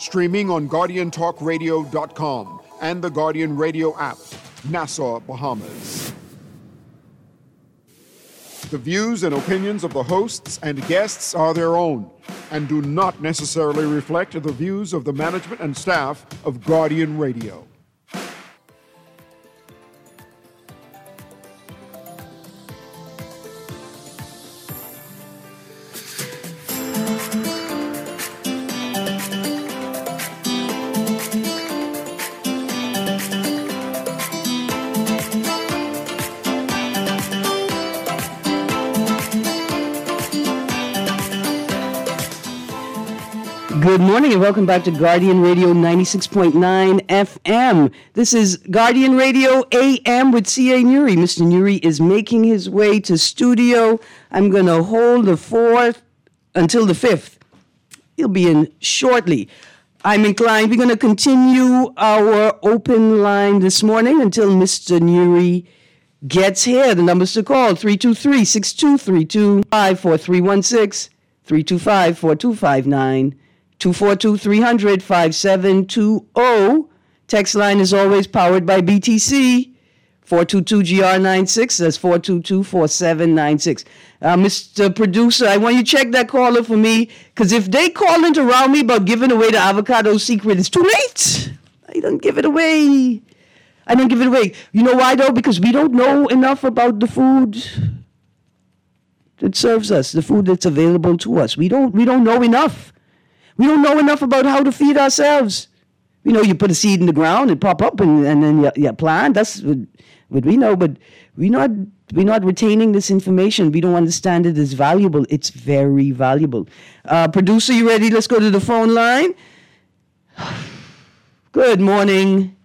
Streaming on GuardianTalkRadio.com and the Guardian Radio app, Nassau, Bahamas. The views and opinions of the hosts and guests are their own and do not necessarily reflect the views of the management and staff of Guardian Radio. Good morning and welcome back to Guardian Radio 96.9 FM. This is Guardian Radio AM with C.A. Nuri. Mr. Nuri is making his way to studio. I'm going to hold the 4th until the 5th. He'll be in shortly. I'm inclined. We're going to continue our open line this morning until Mr. Nuri gets here. The numbers to call, 323-6232, 54316, 325-4259. 242-300-5720. Text line is always powered by BTC. 422-GR96. That's 422-4796. Mr. Producer, I want you to check that caller for me, because if they call in to round me about giving away the avocado secret, it's too late. I don't give it away. You know why, though? Because we don't know enough about the food that serves us, the food that's available to us. We don't know enough. We don't know enough about how to feed ourselves. You know, you put a seed in the ground, it pop up, and then you plant. That's what we know, but we're not retaining this information. We don't understand it as valuable. It's very valuable. Producer, you ready? Let's go to the phone line. Good morning.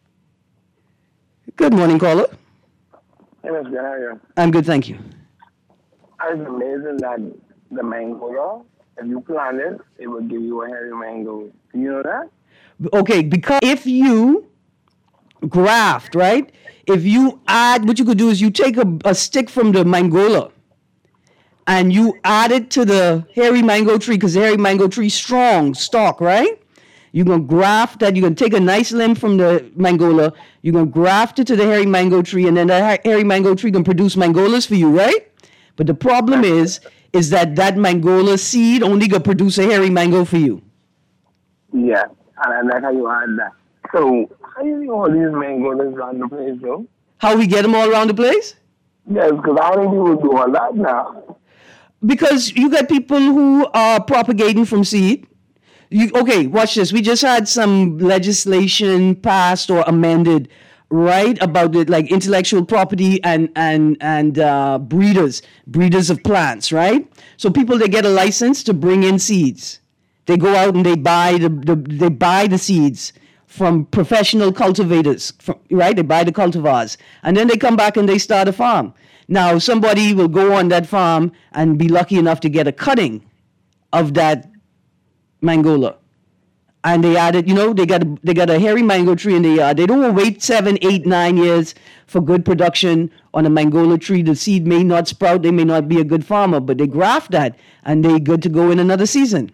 Good morning, caller. Hey, Ms. Good, how are you? I'm good, thank you. It's amazing that the mango, if you plant it, it will give you a hairy mango. Do you know that? Okay, because if you graft, right? If you add, what you could do is you take a stick from the mangola and you add it to the hairy mango tree, because the hairy mango tree is strong stalk, right? You're going to graft that. You're going to take a nice limb from the mangola. You're going to graft it to the hairy mango tree, and then that hairy mango tree can produce mangolas for you, right? But the problem is that mangola seed only going to produce a hairy mango for you. Yeah, and that's how you add that. So, how do you know all these mangolas around the place, though? How we get them all around the place? Yes, because how many people do all that now? Because you got people who are propagating from seed. Okay, watch this. We just had some legislation passed or amended, right, about the, like, intellectual property and breeders of plants, right? So people, they get a license to bring in seeds. They go out and they buy the seeds from professional cultivators, right? They buy the cultivars, and then they come back and they start a farm. Now somebody will go on that farm and be lucky enough to get a cutting of that mangola. And they added, they got a hairy mango tree in the yard. They don't wait 7, 8, 9 years for good production on a mangola tree. The seed may not sprout. They may not be a good farmer, but they graft that, and they're good to go in another season.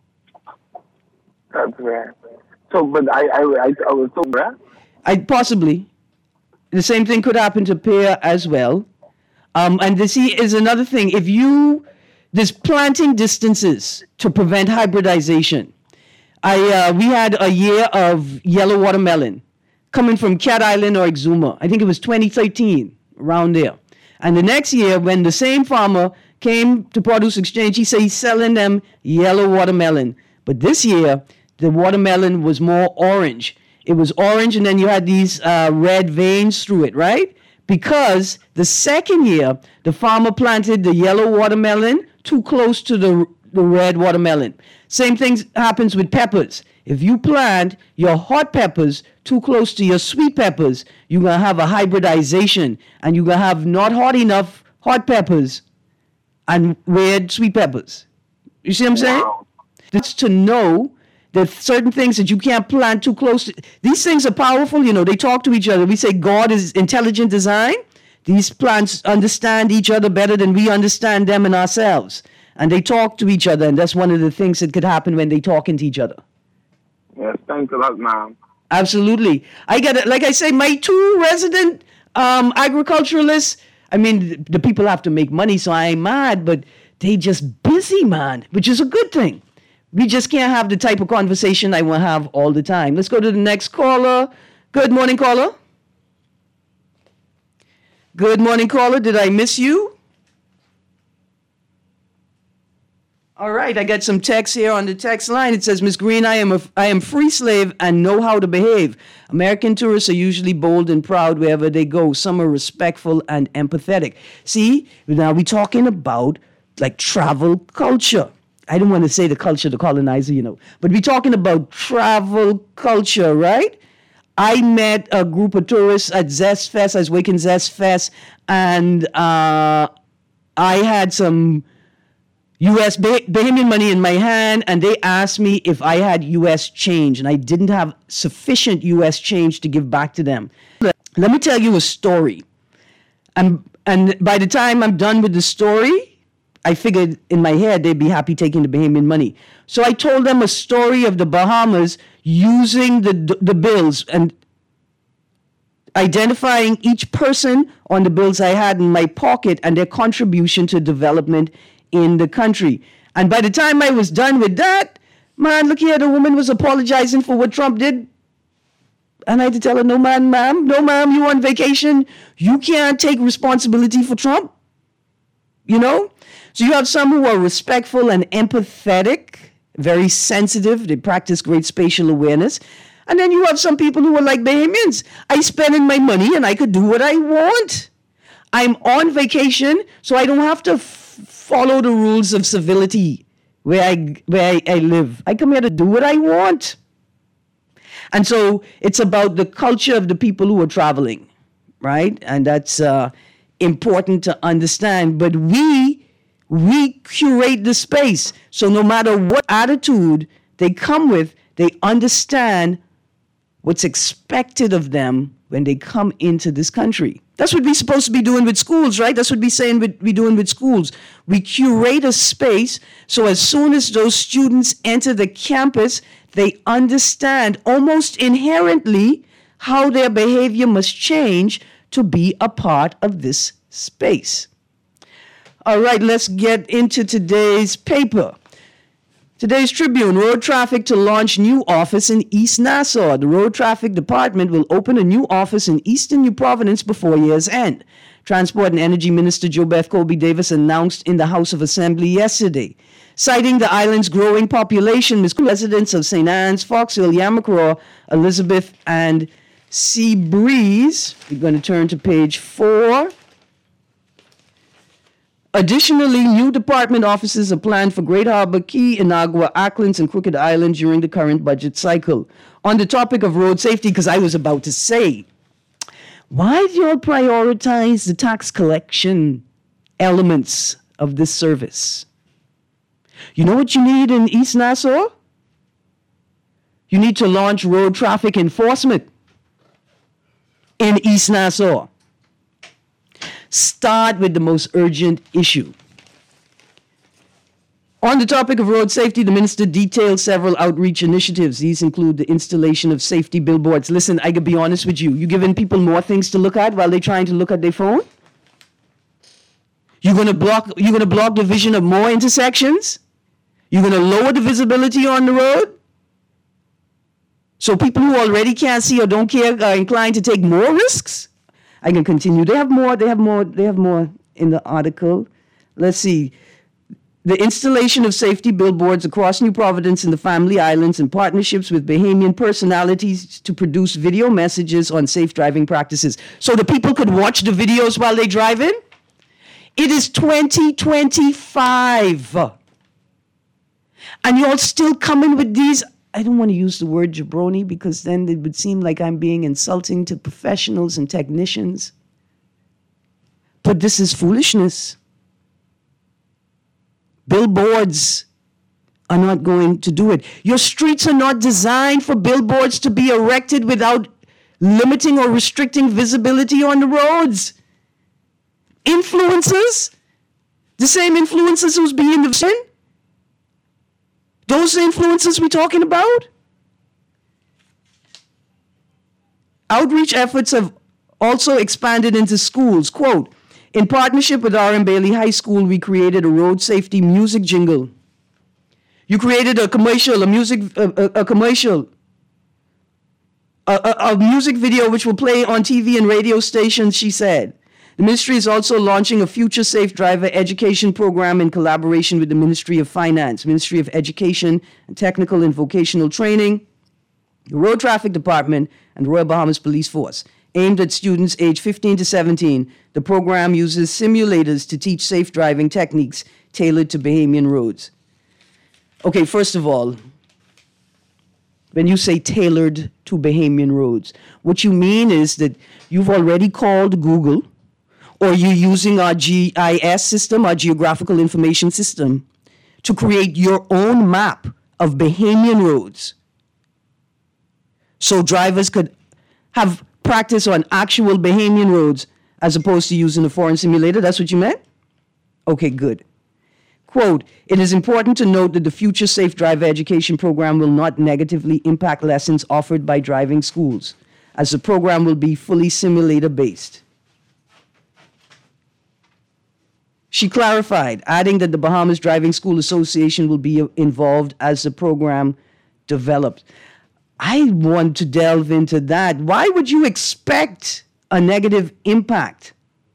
That's right. So, but I was so bad. Possibly. The same thing could happen to pear as well. And the seed is another thing. There's planting distances to prevent hybridization. We had a year of yellow watermelon coming from Cat Island or Exuma. I think it was 2013, around there. And the next year, when the same farmer came to Produce Exchange, he said he's selling them yellow watermelon. But this year, the watermelon was more orange. It was orange, and then you had these red veins through it, right? Because the second year, the farmer planted the yellow watermelon too close to the red watermelon. Same thing happens with peppers. If you plant your hot peppers too close to your sweet peppers, you're going to have a hybridization, and you're going to have not hot enough hot peppers and red sweet peppers. You see what I'm saying? That's to know that certain things that you can't plant too close to. These things are powerful. They talk to each other. We say God is intelligent design. These plants understand each other better than we understand them and ourselves. And they talk to each other, and that's one of the things that could happen when they talk into each other. Yes, thanks a lot, ma'am. Absolutely. I get it. Like I say, my 2 resident agriculturalists, I mean, the people have to make money, so I ain't mad, but they just busy, man, which is a good thing. We just can't have the type of conversation I want to have all the time. Let's go to the next caller. Good morning, caller. Good morning, caller. Did I miss you? All right, I got some text here on the text line. It says, Miss Green, I am free slave and know how to behave. American tourists are usually bold and proud wherever they go. Some are respectful and empathetic. See, now we're talking about like travel culture. I don't want to say the culture, the colonizer, but we're talking about travel culture, right? I met a group of tourists at Zest Fest. I was working Zest Fest, and I had some U.S. Bahamian money in my hand, and they asked me if I had U.S. change, and I didn't have sufficient U.S. change to give back to them. Let me tell you a story. And by the time I'm done with the story, I figured in my head they'd be happy taking the Bahamian money. So I told them a story of the Bahamas using the bills and identifying each person on the bills I had in my pocket and their contribution to development in the country. And by the time I was done with that, man, look here, the woman was apologizing for what Trump did. And I had to tell her, no, ma'am, you on vacation. You can't take responsibility for Trump. So you have some who are respectful and empathetic, very sensitive. They practice great spatial awareness. And then you have some people who are like Bahamians. I spend my money and I could do what I want. I'm on vacation, so I don't have to follow the rules of civility where I live. I come here to do what I want. And so it's about the culture of the people who are traveling, right? And that's important to understand. But we curate the space. So no matter what attitude they come with, they understand what's expected of them when they come into this country. That's what we're supposed to be doing with schools, right? That's what we're saying we're doing with schools. We curate a space so as soon as those students enter the campus, they understand almost inherently how their behavior must change to be a part of this space. All right, let's get into today's paper. Today's Tribune, road traffic to launch new office in East Nassau. The Road Traffic Department will open a new office in Eastern New Providence before year's end. Transport and Energy Minister JoBeth Colby Davis announced in the House of Assembly yesterday. Citing the island's growing population, residents of St. Anne's, Foxville, Yamacraw, Elizabeth, and Seabreeze. We're going to turn to page 4. Additionally, new department offices are planned for Great Harbor, Key, Inagua, Acklands, and Crooked Island during the current budget cycle. On the topic of road safety, because I was about to say, why do y'all prioritize the tax collection elements of this service? You know what you need in East Nassau? You need to launch road traffic enforcement in East Nassau. Start with the most urgent issue. On the topic of road safety, the minister detailed several outreach initiatives. These include the installation of safety billboards. Listen, I can be honest with you. You giving people more things to look at while they're trying to look at their phone? You're gonna block the vision of more intersections? You're gonna lower the visibility on the road? So people who already can't see or don't care are inclined to take more risks? I can continue. They have more in the article. Let's see. The installation of safety billboards across New Providence and the Family Islands in partnerships with Bahamian personalities to produce video messages on safe driving practices. So the people could watch the videos while they drive in? It is 2025. And you're still coming with these. I don't want to use the word jabroni because then it would seem like I'm being insulting to professionals and technicians. But this is foolishness. Billboards are not going to do it. Your streets are not designed for billboards to be erected without limiting or restricting visibility on the roads. Influencers, the same influencers who's being the sin, those influencers we're talking about, Outreach efforts have also expanded into schools. Quote, in partnership with R.M. Bailey High School, we created a road safety music jingle. You created a commercial, a music video which will play on TV and radio stations, she said. The ministry is also launching a Future Safe Driver education program in collaboration with the Ministry of Finance, Ministry of Education and Technical and Vocational Training, the Road Traffic Department, and the Royal Bahamas Police Force. Aimed at students aged 15 to 17, the program uses simulators to teach safe driving techniques tailored to Bahamian roads. Okay, first of all, when you say tailored to Bahamian roads, what you mean is that you've already called Google, or you're using our GIS system, our Geographical Information System, to create your own map of Bahamian roads, so drivers could have practice on actual Bahamian roads as opposed to using a foreign simulator. That's what you meant? Okay, good. Quote, it is important to note that the Future Safe Driver education program will not negatively impact lessons offered by driving schools, as the program will be fully simulator-based. She clarified, adding that the Bahamas Driving School Association will be involved as the program develops. I want to delve into that. Why would you expect a negative impact?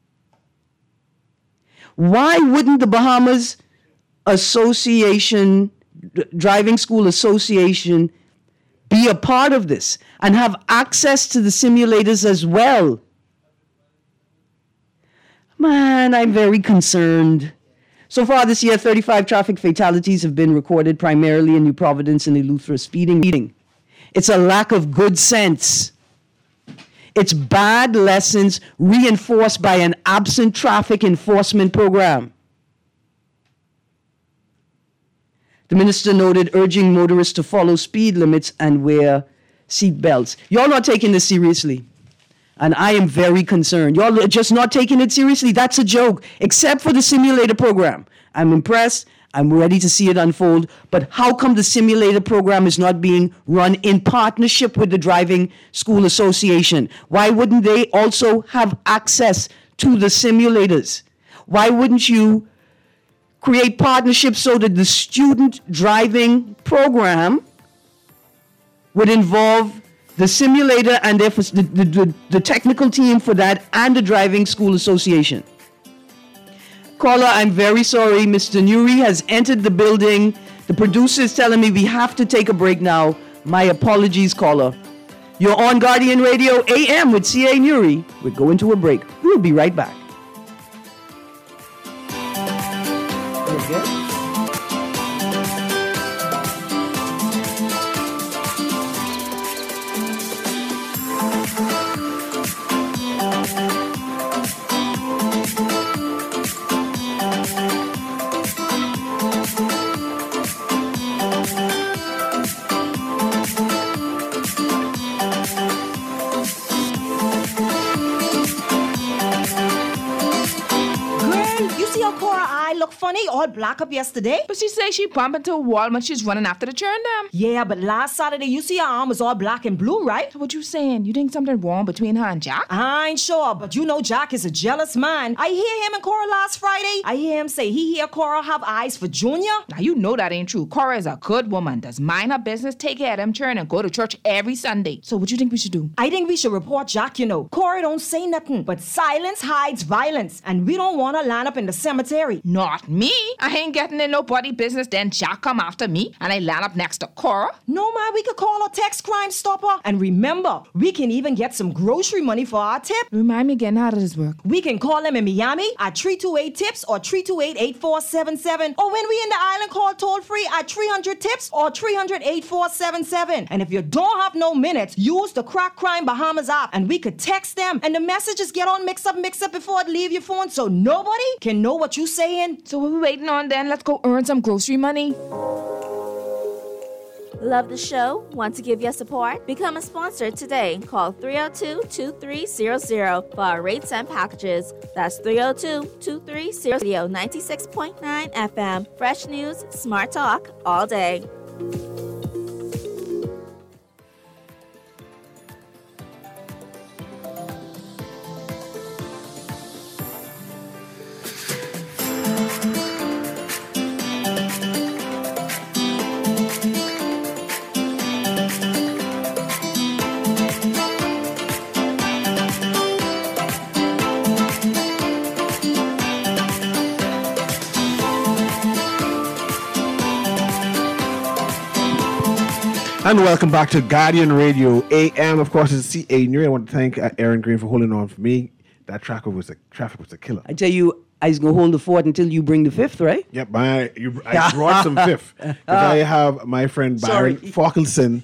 Why wouldn't the Bahamas Association, Driving School Association, be a part of this and have access to the simulators as well? Man, I'm very concerned. So far this year, 35 traffic fatalities have been recorded, primarily in New Providence and Eleuthera speeding. It's a lack of good sense. It's bad lessons reinforced by an absent traffic enforcement program. The minister noted urging motorists to follow speed limits and wear seat belts. Y'all not taking this seriously. And I am very concerned. Y'all are just not taking it seriously. That's a joke, except for the simulator program. I'm impressed. I'm ready to see it unfold. But how come the simulator program is not being run in partnership with the Driving School Association? Why wouldn't they also have access to the simulators? Why wouldn't you create partnerships so that the student driving program would involve the simulator and therefore the technical team for that and the Driving School Association? Caller, I'm very sorry. Mr. Nuri has entered the building. The producer is telling me we have to take a break now. My apologies, caller. You're on Guardian Radio AM with C.A. Nuri. We're going to a break. We'll be right back. Okay. Funny, all black up yesterday. But she say she bumped into a wall when she's running after the churn them. Yeah, but last Saturday, you see her arm was all black and blue, right? So what you saying? You think something wrong between her and Jack? I ain't sure, but you know Jack is a jealous man. I hear him and Cora last Friday. I hear him say he hear Cora have eyes for Junior. Now you know that ain't true. Cora is a good woman, does mind her business, take care of them churn, and go to church every Sunday. So what you think we should do? I think we should report Jack, you know. Cora don't say nothing, but silence hides violence, and we don't want to line up in the cemetery. Not me. I ain't getting in nobody business, then Jack come after me and I land up next to Cora. No, man, we could call a text Crime Stopper. And remember, we can even get some grocery money for our tip. Remind me again, how does this work? We can call them in Miami at 328-TIPS or 328-8477. Or when we in the island, call toll-free at 300-TIPS or 300-8477. And if you don't have no minutes, use the Crack Crime Bahamas app and we could text them and the messages get on mix up before it leave your phone so nobody can know what you saying. So what we waiting on then? Let's go earn some grocery money. Love the show? Want to give your support? Become a sponsor today. Call 302-2300 for our rates and packages. That's 302-2300 96.9 FM. Fresh news, smart talk, all day. And welcome back to Guardian Radio AM. Of course, it's CA New. I want to thank Aaron Green for holding on for me. That traffic was a killer. I tell you, I was going to hold the fort until you bring the fifth, right? Yep, I brought some fifth. Because I have my friend Byron Falkelson,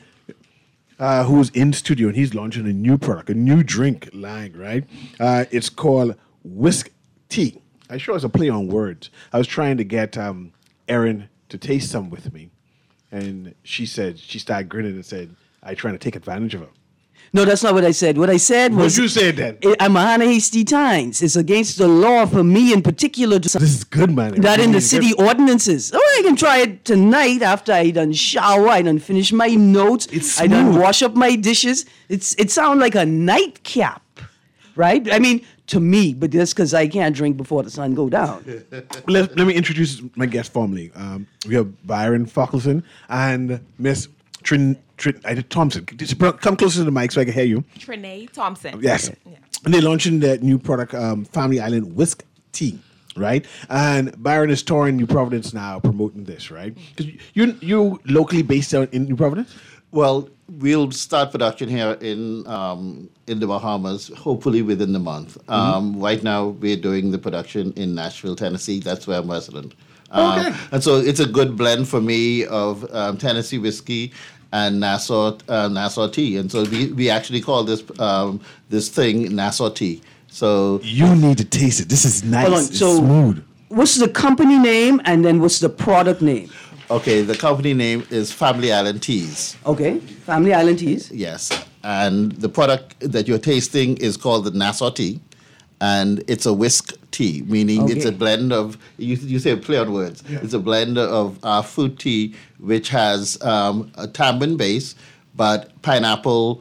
who's in studio, and he's launching a new product, a new drink line, right? It's called Whisk Tea. I sure it's a play on words. I was trying to get Erin to taste some with me, and she started grinning and said, "I'm trying to take advantage of her." No, that's not what I said. What I said was... What you said then? I'm Mahana Hasty Times. It's against the law for me in particular to... This is good, man. That in the city ordinances. Oh, I can try it tonight after I done shower, I done finish my notes, I done wash up my dishes. It sounds like a nightcap, right? I mean, to me, but that's because I can't drink before the sun go down. Let me introduce my guest formally. We have Byron Falkelson and Miss Thompson. Come closer to the mic so I can hear you. Trinae Thompson. Yes. Okay. Yeah. And they're launching their new product, Family Island Whisk Tea, right? And Byron is touring New Providence now, promoting this, right? Because you locally based out in New Providence? Well, we'll start production here in the Bahamas, hopefully within the month. Right now, we're doing the production in Nashville, Tennessee. That's where I'm resident. Okay. And so it's a good blend for me of Tennessee whiskey and Nassau tea. And so we actually call this thing Nassau tea. So you need to taste it. This is nice. Hold on. It's smooth. What's the company name and then what's the product name? Okay, the company name is Family Island Teas. Okay, Family Island Teas. Yes. And the product that you're tasting is called the Nassau tea. And it's a whisk tea, meaning it's a blend of, you say play on words. Yeah. It's a blend of fruit tea, which has a tamarind base, but pineapple,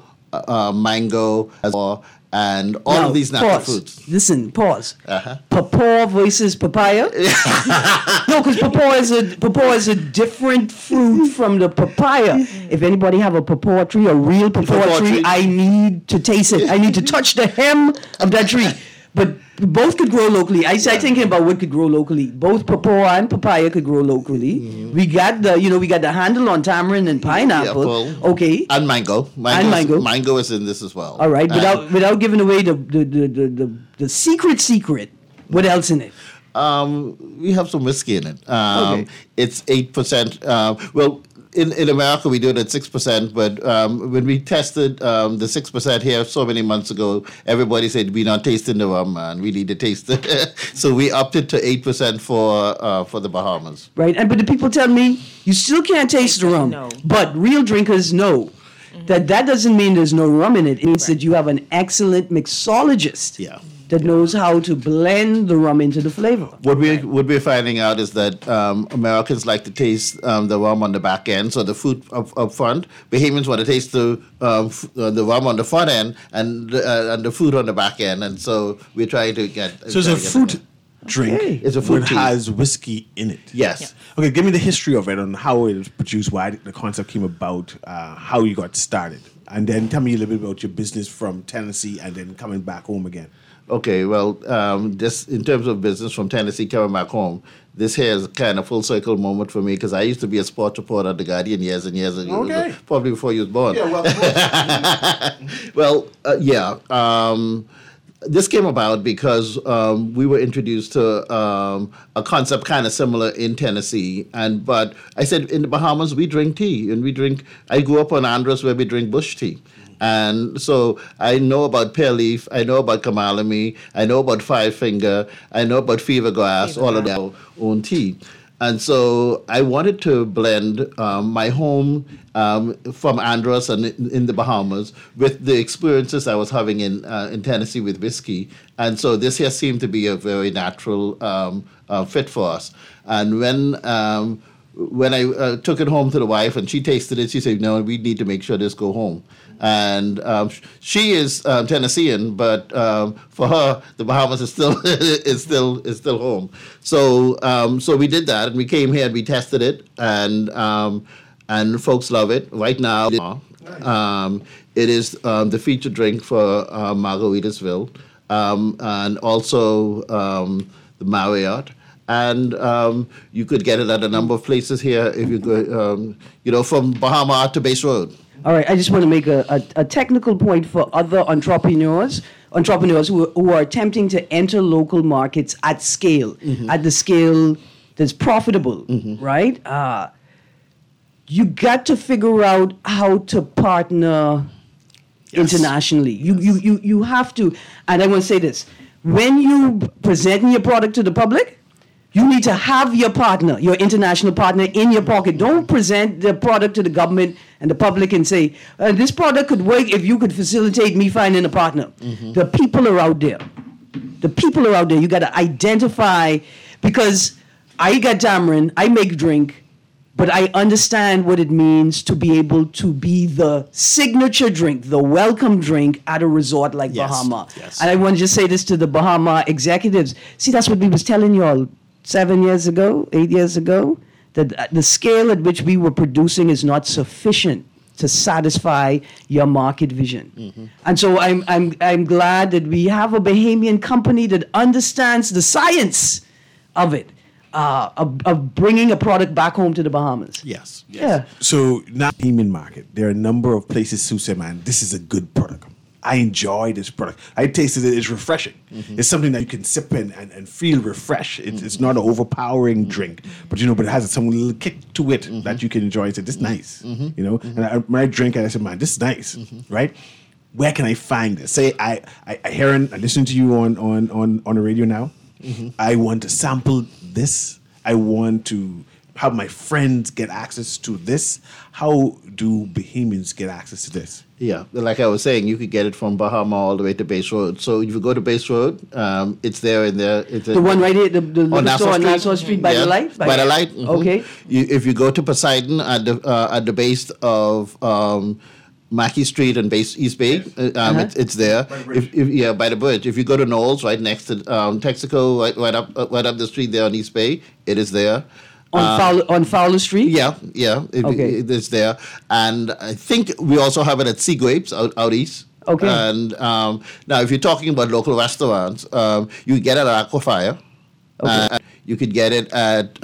mango, and all of these natural fruits. Listen, pause. Papaw versus papaya? No, because papaw is a different fruit from the papaya. If anybody have a papaw tree, a real papaw tree, I need to taste it. I need to touch the hem of that tree. But both could grow locally. I started thinking about what could grow locally. Both papaw and papaya could grow locally. Mm-hmm. We got the handle on tamarind and pineapple. Okay. And mango. Mango is in this as well. All right. Without giving away the secret. What else in it? We have some whiskey in it. It's 8%. In America, we do it at 6%, but when we tested the 6% here so many months ago, everybody said, we're not tasting the rum, man. We need to taste it. So we upped it to 8% for the Bahamas. Right, but the people tell me, you still can't taste the rum. No. But real drinkers know that doesn't mean there's no rum in it. It means that you have an excellent mixologist. Yeah. That knows how to blend the rum into the flavor. What we're finding out is that Americans like to taste the rum on the back end, so the fruit up front. Bahamians want to taste the rum on the front end and the fruit on the back end, and so we're trying to get. So it's a fruit drink. Okay. It's a fruit tea. Has whiskey in it. Yes. Yeah. Okay, give me the history of it and how it was produced, why the concept came about, how you got started, and then tell me a little bit about your business from Tennessee and then coming back home again. Okay, well, just in terms of business from Tennessee coming back home, this here is kind of full circle moment for me because I used to be a sports reporter at The Guardian years and years ago, probably before you was born. Yeah, this came about because we were introduced to a concept kind of similar in Tennessee, but I said in the Bahamas we drink tea, and I grew up on Andros where we drink bush tea. And so I know about pear leaf, I know about kamalami, I know about five finger, I know about fever grass, all of that own tea. And so I wanted to blend my home from Andros and in the Bahamas with the experiences I was having in Tennessee with whiskey. And so this here seemed to be a very natural fit for us. And when I took it home to the wife and she tasted it, she said, "No, we need to make sure this go home." And she is Tennessean, but for her, the Bahamas is still is still home. So we did that, and we came here and we tested it, and folks love it. Right now, it is the featured drink for Margaritaville, and also the Marriott. and you could get it at a number of places here if you go, from Bahama Art to Base Road. All right, I just want to make a technical point for other entrepreneurs who are attempting to enter local markets at scale, at the scale that's profitable, right? You got to figure out how to partner internationally. You have to, and I want to say this, when you presenting your product to the public, you need to have your partner, your international partner, in your pocket. Don't present the product to the government and the public and say, this product could work if you could facilitate me finding a partner. The people are out there. You got to identify, because I got tamarind, I make drink, but I understand what it means to be able to be the signature drink, the welcome drink at a resort like Bahama. Yes. And I want to just say this to the Bahama executives. See, that's what we was telling y'all 8 years ago, that the scale at which we were producing is not sufficient to satisfy your market vision. And so I'm glad that we have a Bahamian company that understands the science of it. Of bringing a product back home to the Bahamas. Yes. Yeah. So now, Bahamian market, there are a number of places who say, man, this is a good product. I enjoy this product. I tasted it. It's refreshing. It's something that you can sip in and feel refreshed. It's not an overpowering drink, but it has some little kick to it that you can enjoy. It's this nice, And when I drink it, I said, man, this is nice, right? Where can I find this? Say I hear and I listen to you on the radio now. I want to sample this. I want to have my friends get access to this. How do Bahamians get access to this? Yeah, like I was saying, you could get it from Bahama all the way to Base Road. So if you go to Base Road, it's there in there. The one right here, the store on Nassau Street by the light? By the light. Okay. If you go to Poseidon at the base of Mackey Street and East Bay, it's there. By the bridge. If you go to Knowles, right next to Texaco, right up the street there on East Bay, it is there. On Fowler Street? Yeah. It's there. And I think we also have it at Sea Grapes out east. Okay. And now, if you're talking about local restaurants, you get it at Aquafire. Okay. You could get it at...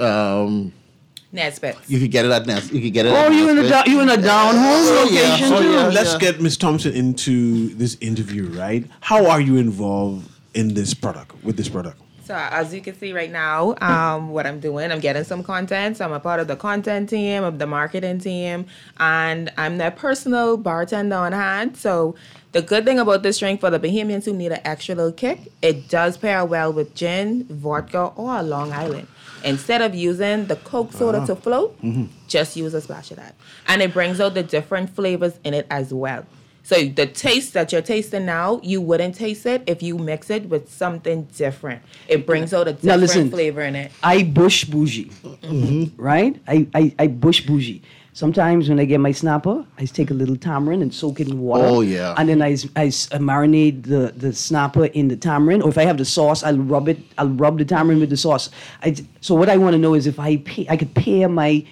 Nesbitt. You could get it at Nesbitt. You could get it. You in a down home location too. Let's get Ms. Thompson into this interview, right? How are you involved in this product? So as you can see right now, what I'm doing, I'm getting some content. So I'm a part of the content team, of the marketing team, and I'm their personal bartender on hand. So the good thing about this drink for the Bahamians who need an extra little kick, it does pair well with gin, vodka, or a Long Island. Instead of using the Coke soda to float, just use a splash of that. And it brings out the different flavors in it as well. So the taste that you're tasting now, you wouldn't taste it if you mix it with something different. It brings out a different flavor in it. I bush bougie, right? I bush bougie. Sometimes when I get my snapper, I take a little tamarind and soak it in water. Oh, yeah. And then I marinate the snapper in the tamarind. Or if I have the sauce, I'll rub the tamarind with the sauce. So what I want to know is if I could pair my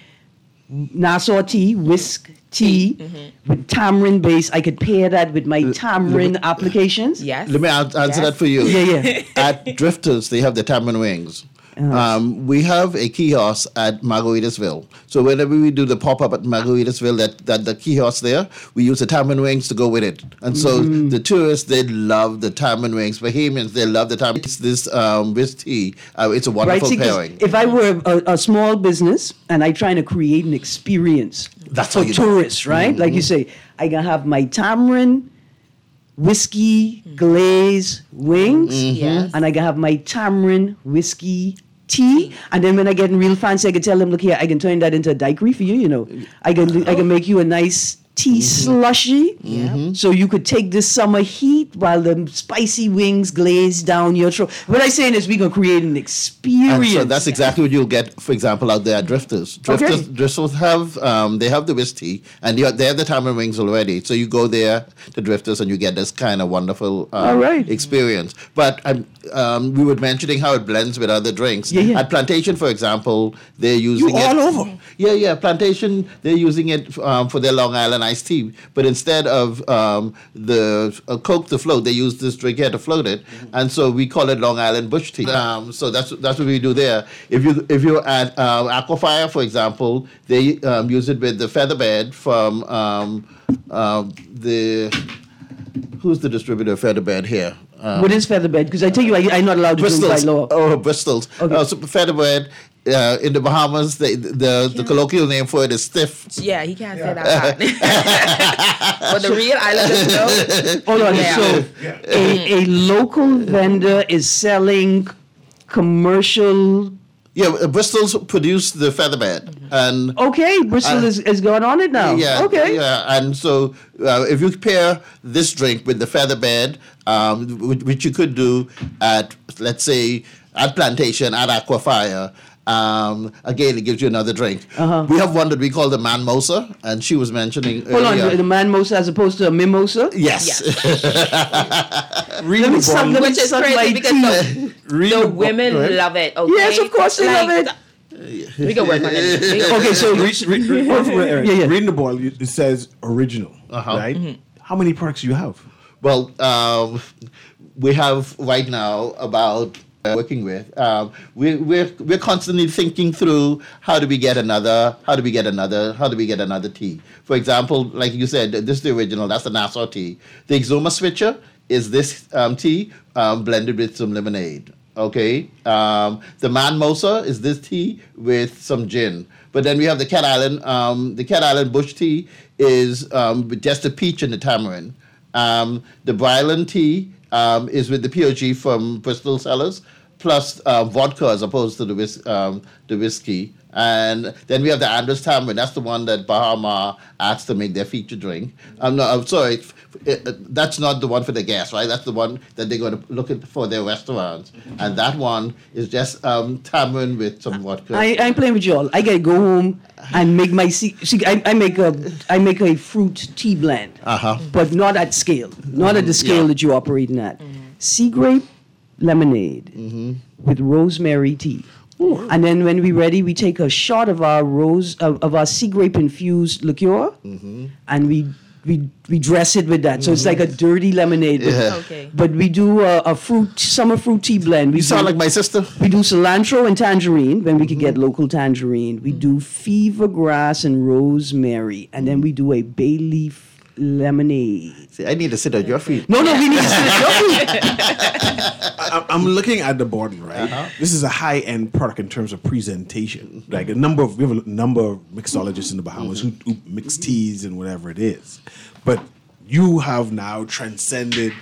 Nassau tea, whisk tea, with tamarind base. I could pair that with my tamarind applications. Yes. Let me answer that for you. Yeah. At Drifters, they have the tamarind wings. We have a kiosk at Margaritasville. So whenever we do the pop-up at Margaritasville, that the kiosk there, we use the tamarind wings to go with it. And so the tourists, they love the tamarind wings. Bahamians, they love the tamarind. It's this with tea. It's a wonderful pairing. If I were a small business and I'm trying to create an experience for tourists, right? Like you say, I can have my tamarind whiskey glaze wings, and I can have my tamarind whiskey tea, and then when I get real fancy, I can tell them, look here, I can turn that into a daiquiri for you. I can make you a nice tea slushy, so you could take this summer heat while the spicy wings glaze down your throat. What I'm saying is we're going to create an experience. And so that's exactly what you'll get, for example, out there at Drifters. Drifters have they have the whiskey, and they have the tamarind wings already. So you go there to Drifters, and you get this kind of wonderful experience. But we were mentioning how it blends with other drinks. At Plantation, for example, they're using it all over. Plantation, they're using it for their Long Island iced tea, but instead of the Coke to float, they use this drink here to float it, and so we call it Long Island Bush tea. So that's what we do there. If you add Aquafire, for example, they use it with the Featherbed from who's the distributor of Featherbed here? What is Featherbed? Because I tell you, I'm not allowed to drink by law. Oh, Bristol's. Okay. So Featherbed in the Bahamas, the colloquial name for it is stiff. Yeah, he can't say that. But the real islanders know. Hold on. So a local vendor is selling commercial. Yeah, Bristol's produced the Featherbed, and okay, Bristol is going on it now. Yeah, okay. Yeah, and so if you pair this drink with the Featherbed, which you could do at, let's say, at Plantation, at Aquafire. Again, it gives you another drink. We have one that we call the Manmosa, and she was mentioning earlier. Hold on, the Manmosa as opposed to a mimosa? Yes. Which is crazy because the women love it. Okay? Yes, of course they love it. We can work on it. Okay, so reading the bottle, it says original, right? Mm-hmm. How many products do you have? Well, we have right now about working with. We're constantly thinking through how do we get another tea. For example, like you said, this is the original. That's the Nassau tea. The Exuma Switcher is this tea blended with some lemonade. Okay, the Manmosa is this tea with some gin. But then we have the Cat Island. The Cat Island Bush tea is with just the peach and the tamarind. The Bryland tea is with the POG from Bristol Cellars, plus vodka as opposed to the whiskey. And then we have the Andros Tamarind. That's the one that Bahama asked to make their feature drink. I'm sorry, that's not the one for the guests, right? That's the one that they're going to look at for their restaurants. And that one is just tamarind with some vodka. I'm playing with y'all. I gotta go home and make my I make a fruit tea blend, but not at scale, not at the scale that you're operating at. Sea grape lemonade with rosemary tea. Ooh. And then when we're ready, we take a shot of our sea grape infused liqueur, and we dress it with that. So it's like a dirty lemonade. But we do a summer fruit tea blend. You sound like my sister. We do cilantro and tangerine when we can get local tangerine. We do fever grass and rosemary, and then we do a bay leaf lemonade. See, I need to sit at your feet. No, we need to sit at your feet. I'm looking at the bottle, right? This is a high-end product in terms of presentation. Like we have a number of mixologists in the Bahamas who mix teas and whatever it is. But you have now transcended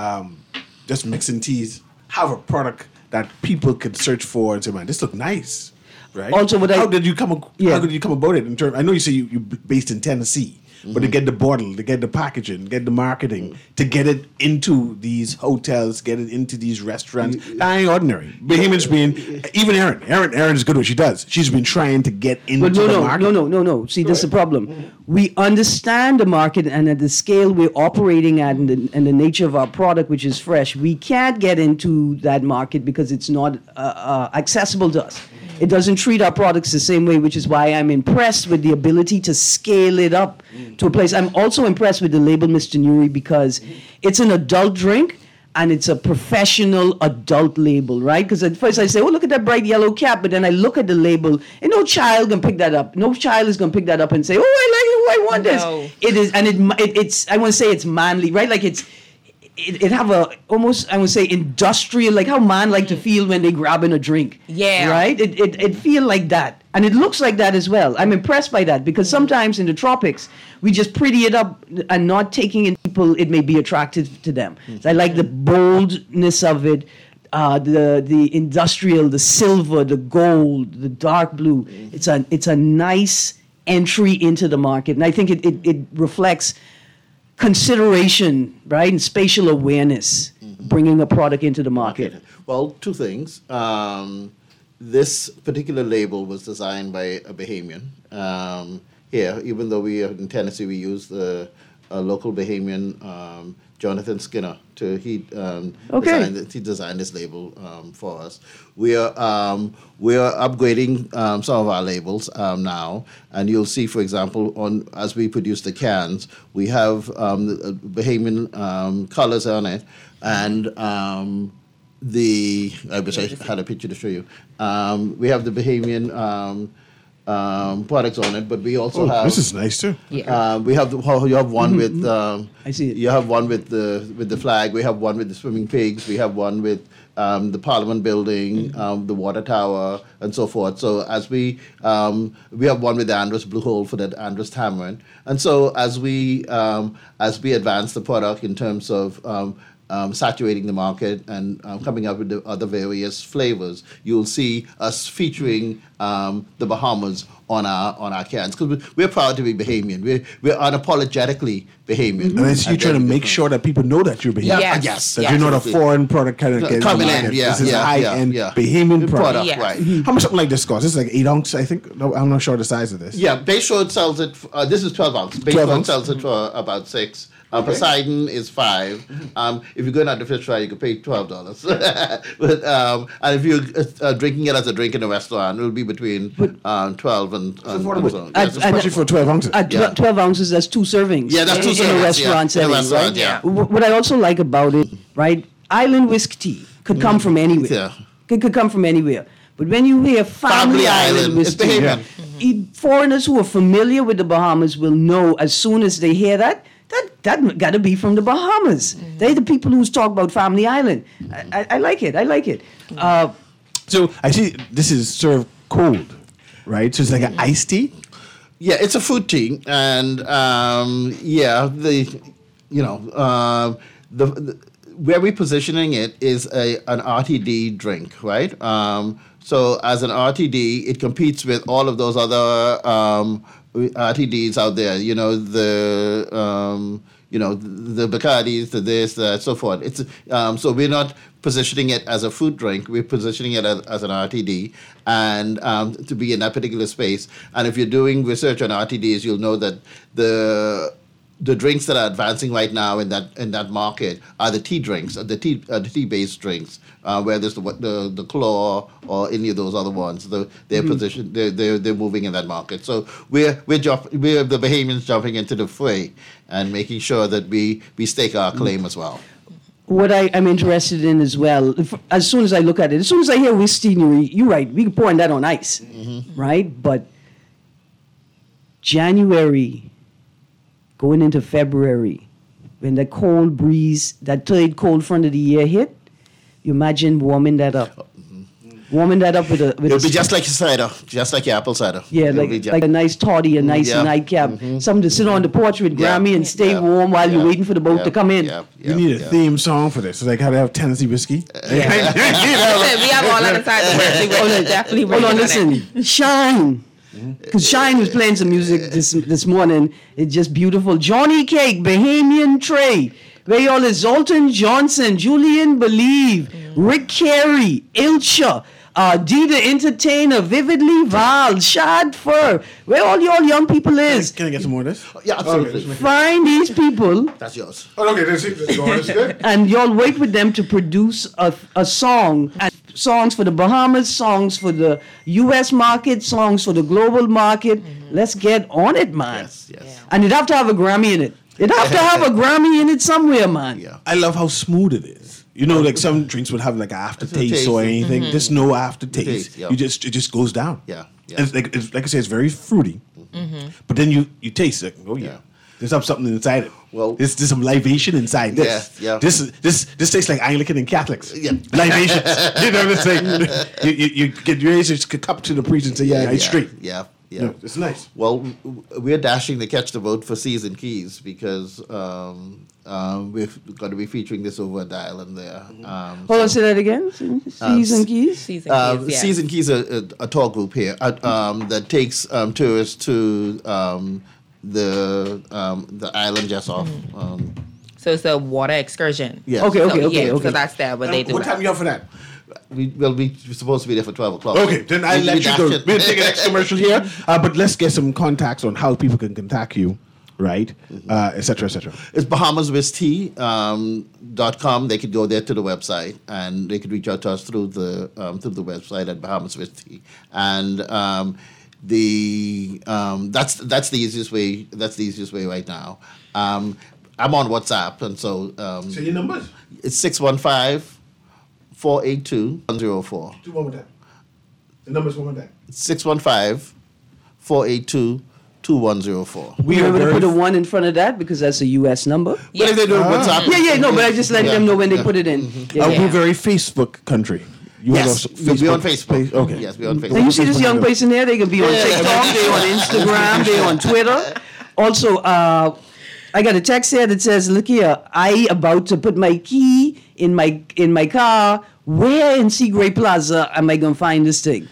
just mixing teas. Have a product that people could search for and say, "Man, this looks nice." Right? Also, how did you come about it? I know you say you're based in Tennessee. But to get the bottle, to get the packaging, get the marketing, to get it into these hotels, get it into these restaurants, that ain't ordinary. Bahamians being, even Erin is good at what she does. She's been trying to get into the market. No. See, that's the problem. We understand the market, and at the scale we're operating at and the nature of our product, which is fresh, we can't get into that market because it's not accessible to us. It doesn't treat our products the same way, which is why I'm impressed with the ability to scale it up to a place. I'm also impressed with the label Mr. Nuri because it's an adult drink and it's a professional adult label, right? Because at first I say, oh, look at that bright yellow cap, but then I look at the label and no child can pick that up. No child is going to pick that up and say, oh, I like it, oh, I want this. It is, and it's, I want to say it's manly, right? Like it have a almost, I would say, industrial, like how man like to feel when they grabbing a drink. Yeah. Right? It feel like that. And it looks like that as well. I'm impressed by that because sometimes in the tropics, we just pretty it up and not taking in people, it may be attractive to them. So I like the boldness of it, the industrial, the silver, the gold, the dark blue. It's a nice entry into the market. And I think it reflects consideration, right, and spatial awareness, bringing a product into the market. Okay. Well, two things. This particular label was designed by a Bahamian. Here, even though we are in Tennessee, we use the a local Bahamian, Jonathan Skinner. He designed this label for us. We are upgrading some of our labels now, and you'll see, for example, as we produce the cans, we have the Bahamian colors on it, and I wish I had a picture to show you. We have the Bahamian products on it, but we also have. This is nice too. Yeah. We have you have one with. I see it. You have one with the flag. We have one with the swimming pigs. We have one with the Parliament Building, the water tower, and so forth. So as we have one with the Andros Blue Hole for the Andros Tamarind, and so as we advance the product in terms of saturating the market and coming up with the other various flavors, you'll see us featuring the Bahamas on our cans, because we're proud to be Bahamian. We're unapologetically Bahamian. And then you're trying to make sure that people know that you're Bahamian. Yes. That you're not a foreign product kind of coming in. This is high-end Bahamian product. Yeah. Right. How much something like this costs? This is like 8 ounce, I think. No, I'm not sure the size of this. Yeah, Base Road sells it. This is 12 ounce. Base 12 Road ounce? sells it for about 6. Poseidon is 5. If you're going out to fish fry, you can pay $12. But and if you're drinking it as a drink in a restaurant, it'll be between 12 and so. Especially for 12 ounces. At 12 ounces, that's 2 servings. Yeah, that's 2 servings. In a restaurant setting, in a restaurant, right? yeah. What I also like about it, right? Island whiskey tea could come from anywhere. Yeah. Could come from anywhere. But when you hear Family Island whiskey, it's Bahamian. Foreigners who are familiar with the Bahamas will know as soon as they hear that got to be from the Bahamas. They're the people who talk about Family Island. I like it. I like it. So I see this is served cold, right? So it's like an iced tea. Yeah, it's a fruit tea, and where we're positioning it is an RTD drink, right? So as an RTD, it competes with all of those other RTDs out there. The Bacardis, the this, so forth. It's so we're not positioning it as a fruit drink. We're positioning it as an RTD, and to be in that particular space. And if you're doing research on RTDs, you'll know that the drinks that are advancing right now in that market are the tea drinks, the tea based drinks, whether it's the Claw or any of those other ones. They're positioned, they're moving in that market. So we're the Bahamians jumping into the fray and making sure that we stake our claim as well. What I'm interested in as well, as soon as I look at it, as soon as I hear whiskey, you're right, we can pour that on ice, right? But January, going into February, when the cold breeze, that third cold front of the year hit, you imagine warming that up. Warming that up with a... It'll be just like your cider, just like your apple cider. Yeah, like a nice toddy, a nice nightcap. Something to sit on the porch with Grammy and stay warm while you're waiting for the boat to come in. You need a theme song for this. So like how they have Tennessee whiskey. We have all other sides of whiskey. Definitely. Hold on, listen. Shine. Because Shine was playing some music this morning. It's just beautiful. Johnny Cake, Bahamian Trey. Ray Ollis, Zoltan Johnson, Julian Believe, Rick Carey, Ilcha, Dee the Entertainer, Vividly Val, Shad Fur. Where all y'all young people is. Can I get some more of this? Yeah, absolutely. Find these people. That's yours. Oh, okay, that's good. And y'all wait with them to produce a song. And songs for the Bahamas, songs for the U.S. market, songs for the global market. Let's get on it, man. Yes. And it'd have to have a Grammy in it. It'd have to have a Grammy in it somewhere, man. Yeah. I love how smooth it is. You know, like some drinks would have like an aftertaste or anything. There's no aftertaste. Yeah. It just goes down. Yeah. It's like I say, it's very fruity. But then you taste it. Oh yeah. There's something inside it. Well, there's some libation inside this. Yeah. This tastes like Anglican and Catholics. Yeah. Libations. You know what I'm saying? You get your cup to the priest and say, yeah, it's straight. Yeah. Yeah. No, it's nice. Well, we're dashing to catch the boat for Seas and Keys because we're going to be featuring this over at the island there. Hold on, say that again. Seas and Keys? Seas and Keys, Seas and Keys are a tour group here that takes tourists to the island just off. So it's a water excursion. Yes. Okay. So that's there, but they do What time you up for that? We're supposed to be there for 12 o'clock. Okay, then I'll let you go. We'll take an next commercial here, but let's get some contacts on how people can contact you, right? Et cetera, et cetera. It's BahamasWhiskTea.com. They could go there to the website, and they could reach out to us through the website at Bahamas Whisk Tea. And that's the easiest way. That's the easiest way right now. I'm on WhatsApp, and so So your numbers? it's 615-482-104. Do one more time. The numbers one more time. 615-482-2104. We are able to put a 1 in front of that because that's a U.S. number. But if they do it WhatsApp, but I just let them know when they put it in. We're very Facebook country. Yes, we'll be on Facebook. Okay. Yes, we're on Facebook. And you see this young person there? They can be on TikTok, they on Instagram, they on Twitter. Also, I got a text here that says, "Look here, I about to put my key in my car. Where in Seagrape Plaza am I gonna find this thing?"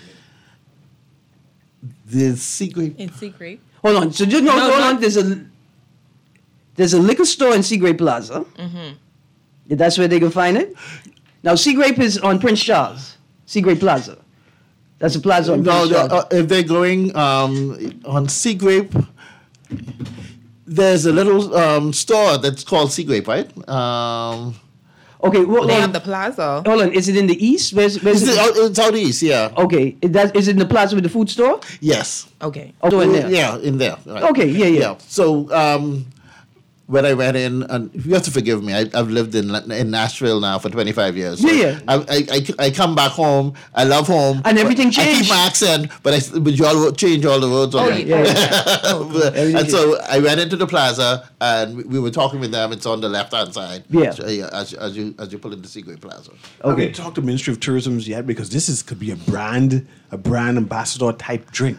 The Seagrape. In Seagrape. Hold on. So just hold on. There's a liquor store in Seagrape Plaza. Mm-hmm. That's where they can find it. Now Seagrape is on Prince Charles. Seagrape Plaza. That's a plaza on Prince Charles. If they're going on Seagrape, there's a little store that's called Seagrape, right? Okay, well, They have the plaza. hold on. Is it in the east? Where's It's out east, yeah. Okay, is it in the plaza with the food store? Yes. Okay. Oh, in there. Yeah, in there. Right. Okay, yeah. So when I went in, and you have to forgive me, I've lived in Nashville now for 25 years. So Yeah. I come back home. I love home. And everything I keep changed. my accent, but you all change all the roads on me. And so I went into the plaza, and we were talking with them. It's on the left-hand side. Yeah. So, as you pull into Seagrape Plaza. Have you talked to Ministry of Tourism yet? Because this could be a brand ambassador type drink.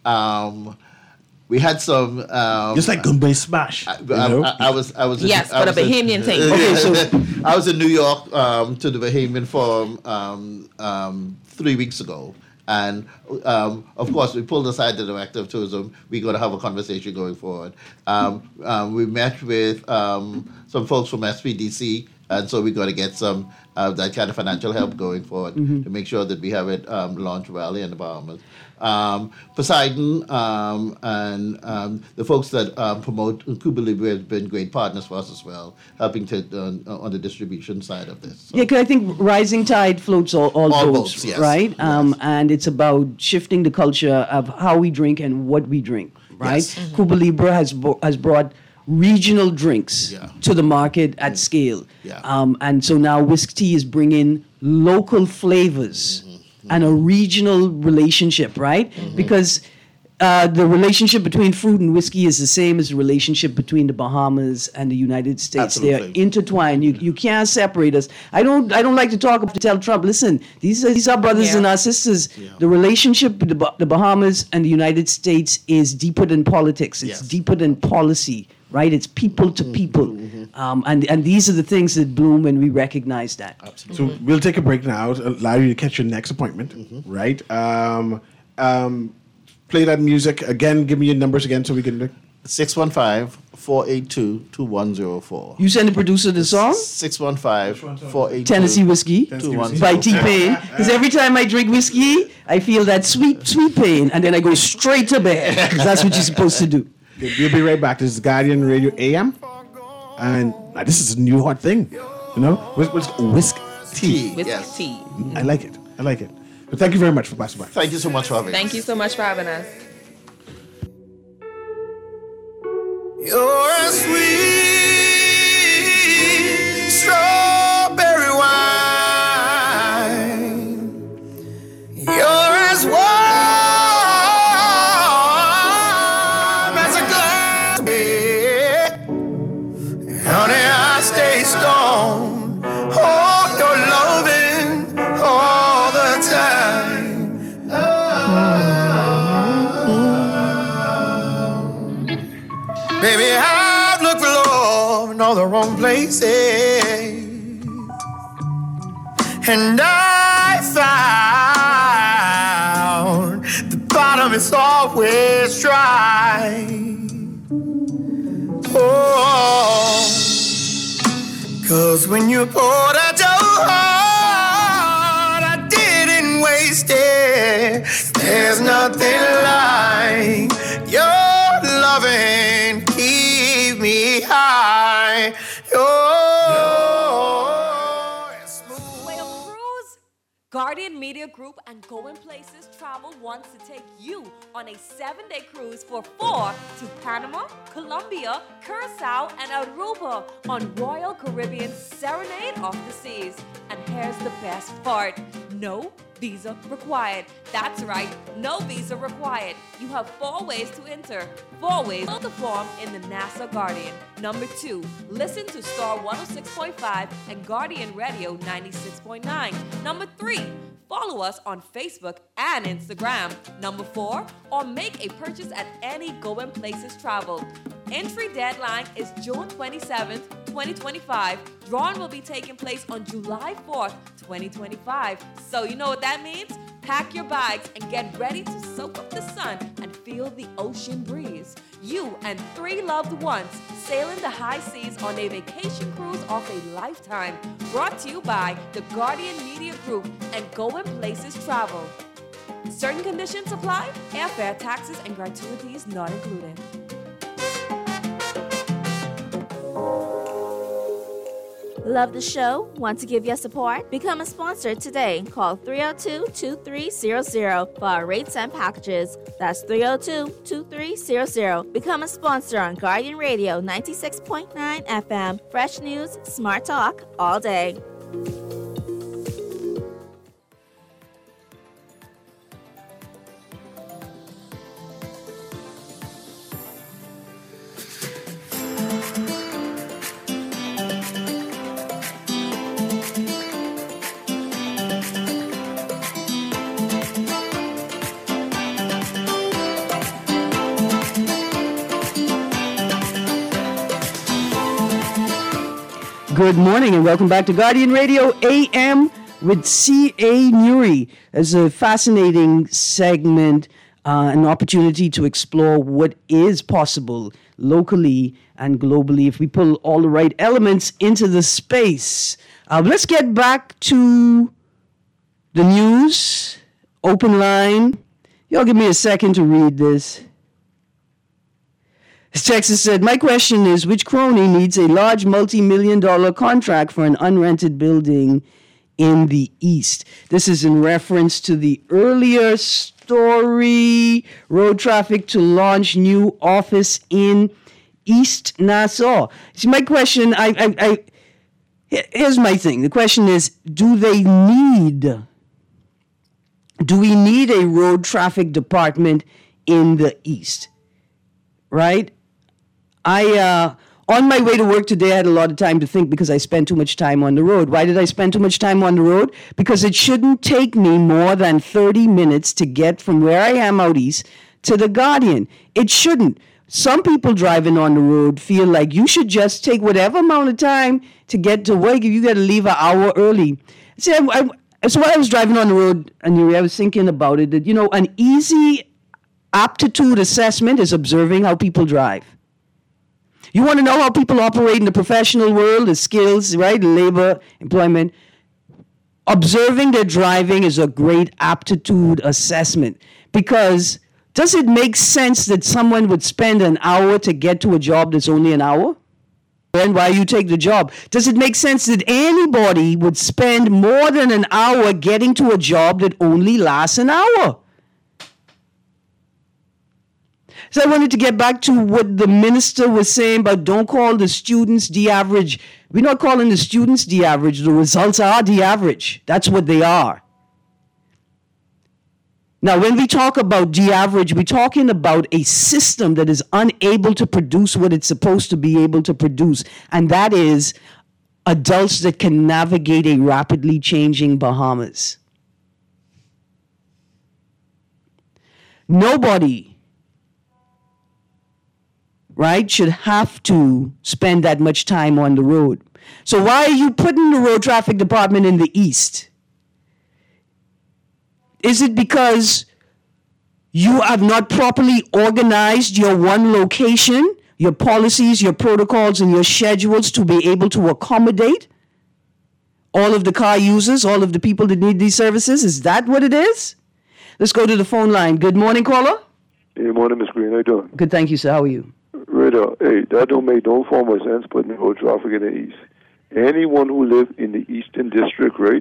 We had some just like Gunbay Smash. I was Yes, but a Bahamian thing. Okay, so I was in New York to the Bahamian Forum 3 weeks ago. And, of course, we pulled aside the Director of Tourism. We're going to have a conversation going forward. We met with some folks from SPDC, and so we're going to get some that kind of financial help going forward to make sure that we have it launched well in the Bahamas. Poseidon and the folks that promote Cuba Libre have been great partners for us as well, helping to on the distribution side of this. So. yeah, because I think rising tide floats all boats, boats, yes. right? Yes. And it's about shifting the culture of how we drink and what we drink, right? Yes. Cuba Libre has brought regional drinks to the market at scale. Yeah. And so now Whisk Tea is bringing local flavors and a regional relationship, right? Because the relationship between fruit and whiskey is the same as the relationship between the Bahamas and the United States. They are Absolutely. intertwined. You can't separate us. I don't like to tell Trump, listen, these are brothers and our sisters. Yeah. The relationship with the Bahamas and the United States is deeper than politics. It's Yes. deeper than policy, right? It's people to people. And these are the things that bloom when we recognize that. So we'll take a break now to allow you to catch your next appointment, right? Play that music again. Give me your numbers again so we can. 615-482-2104. You send the producer the song? 615-482. Tennessee Whiskey by T-Pain. Because every time I drink whiskey, I feel that sweet, sweet pain. And then I go straight to bed. Because that's what you're supposed to do. We'll be right back. This is Guardian Radio AM. And this is a new hot thing. You know? What's Whisk Tea. Whiskey Yes. tea. I like it. But thank you very much for passing by. Thank you so much for having us. Thank you so much for having us. You're a sweet strawberry wine. You're as warm as a glass of beer. Honey, I stay stoned. Oh, your loving all the time. Baby, I've looked for love in all the wrong places, and I found the bottom is always dry. Oh, 'cause when you poured out your heart, I didn't waste it. There's nothing like your loving. Guardian Media Group and Going Places Travel wants to take you on a 7-day cruise for 4 to Panama, Colombia, Curacao, and Aruba on Royal Caribbean's Serenade of the Seas. And here's the best part. No visa required. That's right, no visa required. You have 4 ways to enter. 4 ways. Fill the form in the NASA Guardian. Number 2, listen to Star 106.5 and Guardian Radio 96.9. Number 3, follow us on Facebook and Instagram. Number 4, or make a purchase at any Going Places Travel. Entry deadline is June 27th, 2025. Drawing will be taking place on July 4th, 2025. So you know what that means? Pack your bags and get ready to soak up the sun and feel the ocean breeze. You and 3 loved ones sailing the high seas on a vacation cruise of a lifetime. Brought to you by the Guardian Media Group and Going Places Travel. Certain conditions apply. Airfare, taxes, and gratuities not included. Love the show? Want to give your support? Become a sponsor today. Call 302-2300 for our rates and packages. That's 302-2300. Become a sponsor on Guardian Radio 96.9 FM. Fresh news, smart talk, all day. Good morning and welcome back to Guardian Radio AM with C.A. Nuri. It's a fascinating segment, an opportunity to explore what is possible locally and globally if we pull all the right elements into the space. Let's get back to the news. Open line. Y'all give me a second to read this. Texas said, my question is, which crony needs a large multi-million-dollar contract for an unrented building in the East? This is in reference to the earlier story, road traffic to launch new office in East Nassau. See, my question, here's my thing. The question is, do we need a road traffic department in the East? Right? On my way to work today, I had a lot of time to think because I spent too much time on the road. Why did I spend too much time on the road? Because it shouldn't take me more than 30 minutes to get from where I am out east to the Guardian. It shouldn't. Some people driving on the road feel like you should just take whatever amount of time to get to work. You got to leave an hour early. See, so while I was driving on the road, I was thinking about it, that, an easy aptitude assessment is observing how people drive. You want to know how people operate in the professional world, the skills, right, labor, employment. Observing their driving is a great aptitude assessment, because does it make sense that someone would spend an hour to get to a job that's only an hour? And why you take the job? Does it make sense that anybody would spend more than an hour getting to a job that only lasts an hour? So I wanted to get back to what the minister was saying about don't call the students the average. We're not calling the students the average. The results are the average. That's what they are. Now, when we talk about the average, we're talking about a system that is unable to produce what it's supposed to be able to produce, and that is adults that can navigate a rapidly changing Bahamas. Nobody, right, should have to spend that much time on the road. So why are you putting the road traffic department in the East? Is it because you have not properly organized your one location, your policies, your protocols, and your schedules to be able to accommodate all of the car users, all of the people that need these services? Is that what it is? Let's go to the phone line. Good morning, caller. Good morning, Ms. Green. How you doing? Good, thank you, sir. How are you? Right on. Hey, that don't make no form of sense putting the road traffic in the East. Anyone who lives in the Eastern District, right,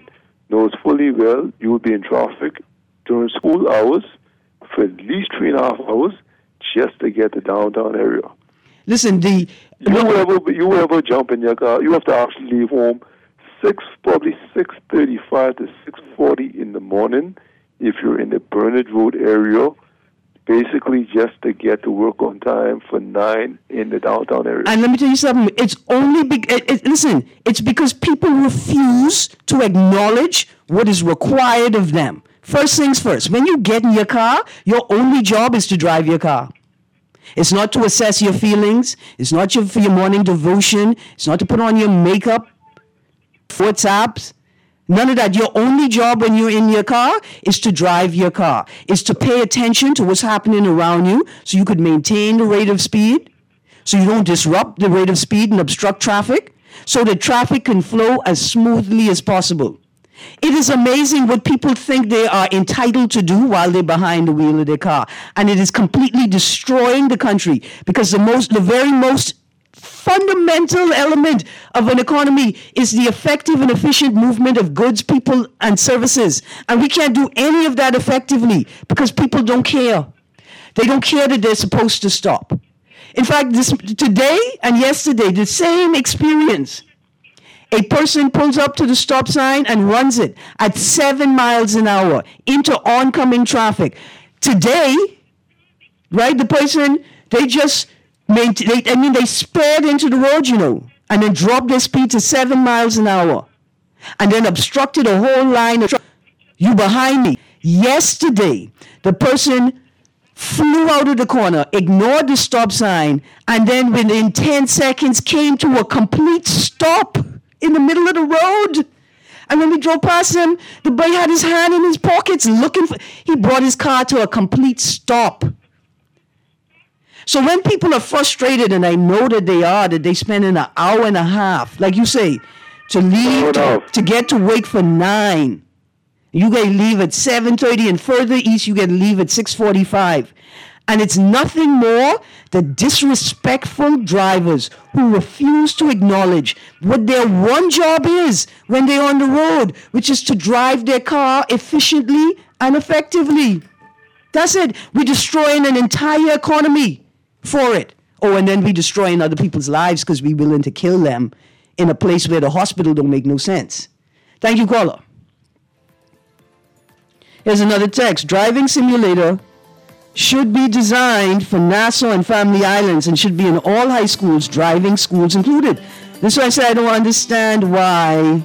knows fully well you will be in traffic during school hours for at least 3.5 hours just to get to downtown area. Listen, you will ever jump in your car. You have to actually leave home probably 6:35 to 6:40 in the morning if you're in the Burnett Road area, basically just to get to work on time for 9 in the downtown area. And let me tell you something. It's only listen. It's because people refuse to acknowledge what is required of them. First things first. When you get in your car, your only job is to drive your car. It's not to assess your feelings. It's not for your morning devotion. It's not to put on your makeup, WhatsApps. None of that. Your only job when you're in your car is to drive your car, is to pay attention to what's happening around you so you could maintain the rate of speed, so you don't disrupt the rate of speed and obstruct traffic, so that traffic can flow as smoothly as possible. It is amazing what people think they are entitled to do while they're behind the wheel of their car. And it is completely destroying the country, because the very most fundamental element of an economy is the effective and efficient movement of goods, people, and services. And we can't do any of that effectively because people don't care. They don't care that they're supposed to stop. In fact, today and yesterday, the same experience. A person pulls up to the stop sign and runs it at 7 miles an hour into oncoming traffic. Today, right, the person, they sped into the road, and then dropped their speed to 7 miles an hour and then obstructed a whole line of traffic. You behind me. Yesterday, the person flew out of the corner, ignored the stop sign, and then within 10 seconds came to a complete stop in the middle of the road. And when we drove past him, the boy had his hand in his pockets he brought his car to a complete stop. So when people are frustrated, and I know that they spend an hour and a half, like you say, to leave, to get to Wake for 9. You get to leave at 7:30, and further east, you get to leave at 6:45. And it's nothing more than disrespectful drivers who refuse to acknowledge what their one job is when they're on the road, which is to drive their car efficiently and effectively. That's it. We're destroying an entire economy for it. Oh, and then we're destroying other people's lives because we're willing to kill them in a place where the hospital don't make no sense. Thank you, caller. Here's another text. Driving simulator should be designed for Nassau and Family Islands and should be in all high schools, driving schools included. This is why I say I don't understand why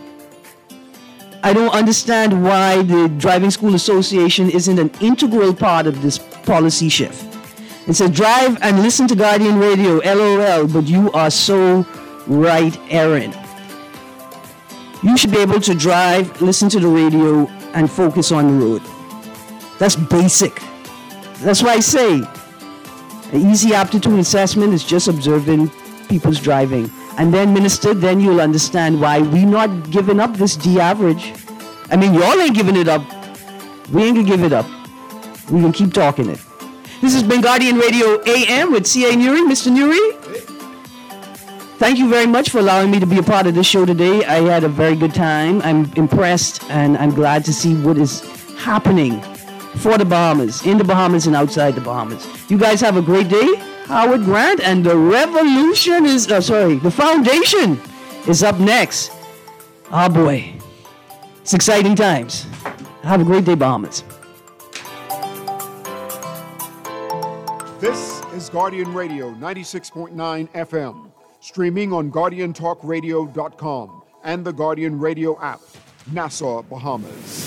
the Driving School Association isn't an integral part of this policy shift. It says, drive and listen to Guardian Radio, LOL, but you are so right, Aaron. You should be able to drive, listen to the radio, and focus on the road. That's basic. That's why I say an easy aptitude assessment is just observing people's driving. And then, Minister, then you'll understand why we're not giving up this D average. I mean, y'all ain't giving it up. We ain't gonna give it up. We're gonna keep talking it. This has been Guardian Radio AM with C.A. Nuri. Mr. Nuri, thank you very much for allowing me to be a part of this show today. I had a very good time. I'm impressed, and I'm glad to see what is happening for the Bahamas, in the Bahamas and outside the Bahamas. You guys have a great day. Howard Grant, and the the foundation is up next. Oh boy, it's exciting times. Have a great day, Bahamas. This is Guardian Radio 96.9 FM, streaming on GuardianTalkRadio.com and the Guardian Radio app, Nassau, Bahamas.